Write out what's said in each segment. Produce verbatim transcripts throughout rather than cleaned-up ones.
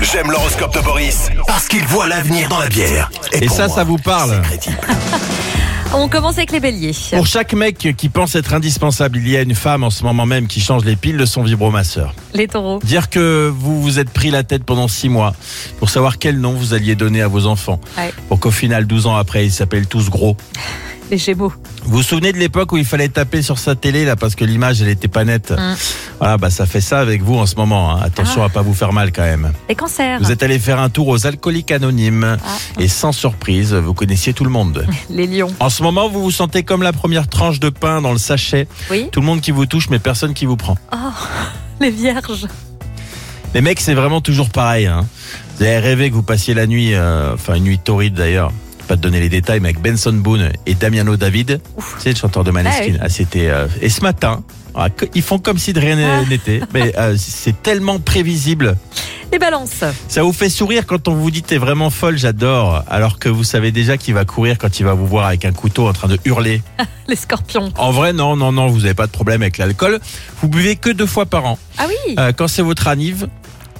J'aime l'horoscope de Boris parce qu'il voit l'avenir dans la bière. Et, pour ça, moi, ça vous parle. c'est crédible. On commence avec les béliers. Pour chaque mec qui pense être indispensable, il y a une femme en ce moment même qui change les piles de son vibromasseur. Les taureaux. Dire que vous vous êtes pris la tête pendant six mois pour savoir quel nom vous alliez donner à vos enfants. Ouais. Pour qu'au final, douze ans après, ils s'appellent tous gros. Les gémeaux. Vous vous souvenez de l'époque où il fallait taper sur sa télé là parce que l'image elle était pas nette. Mm. Voilà, bah ça fait ça avec vous en ce moment. Hein. Attention Ah. à pas vous faire mal quand même. Les cancers. Vous êtes allé faire un tour aux Alcooliques Anonymes Ah. et sans surprise, vous connaissiez tout le monde. Les lions. En ce moment, vous vous sentez comme la première tranche de pain dans le sachet. Oui. Tout le monde qui vous touche, mais personne qui vous prend. Oh, les vierges. Les mecs, c'est vraiment toujours pareil. Hein. Vous avez rêvé que vous passiez la nuit, euh, enfin une nuit torride d'ailleurs. Pas te donner les détails, mais avec Benson Boone et Damiano David, c'est le chanteur de Maneskin. Ah oui. Ah, c'était euh, et ce matin, ah, que- ils font comme si de rien Ah. n'était, mais euh, c'est tellement prévisible. Les balances. Ça vous fait sourire quand on vous dit t'es vraiment folle, j'adore, alors que vous savez déjà qu'il va courir quand il va vous voir avec un couteau en train de hurler. Les scorpions. En vrai, non, non, non, vous n'avez pas de problème avec l'alcool. Vous buvez que deux fois par an, Ah oui. euh, quand c'est votre anniv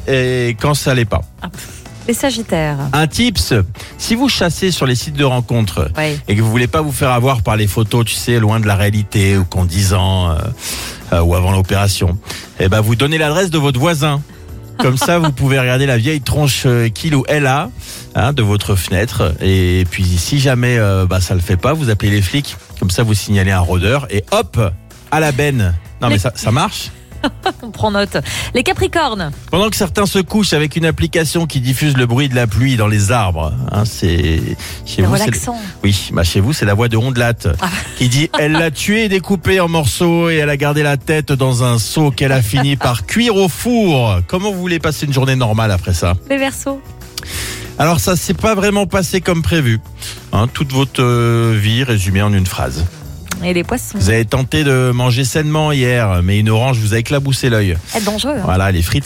et quand ça l'est pas. Les sagittaires. Un tips, si vous chassez sur les sites de rencontres Oui. et que vous voulez pas vous faire avoir par les photos, tu sais, loin de la réalité ou qu'en dix ans euh, euh, ou avant l'opération, eh ben vous donnez l'adresse de votre voisin. Comme ça, vous pouvez regarder la vieille tronche euh, qu'il ou elle a hein, de votre fenêtre. Et puis, si jamais euh, bah, ça le fait pas, vous appelez les flics. Comme ça, vous signalez un rôdeur et hop, à la benne. Non, mais Les- ça, ça marche. On prend note. Les capricornes. Pendant que certains se couchent avec une application qui diffuse le bruit de la pluie dans les arbres, hein, c'est chez C'est vous. c'est- relaxant. Oui, bah chez vous, c'est la voix de Rondelate Ah. qui dit elle l'a tué et découpé en morceaux et elle a gardé la tête dans un seau qu'elle a fini par cuire au four. Comment vous voulez passer une journée normale après ça? Les verseaux. Alors ça s'est pas vraiment passé comme prévu. Hein, toute votre euh, vie résumée en une phrase. Et les poissons. Vous avez tenté de manger sainement hier, mais une orange vous a éclaboussé l'œil. Être dangereux. Hein. Voilà, les frites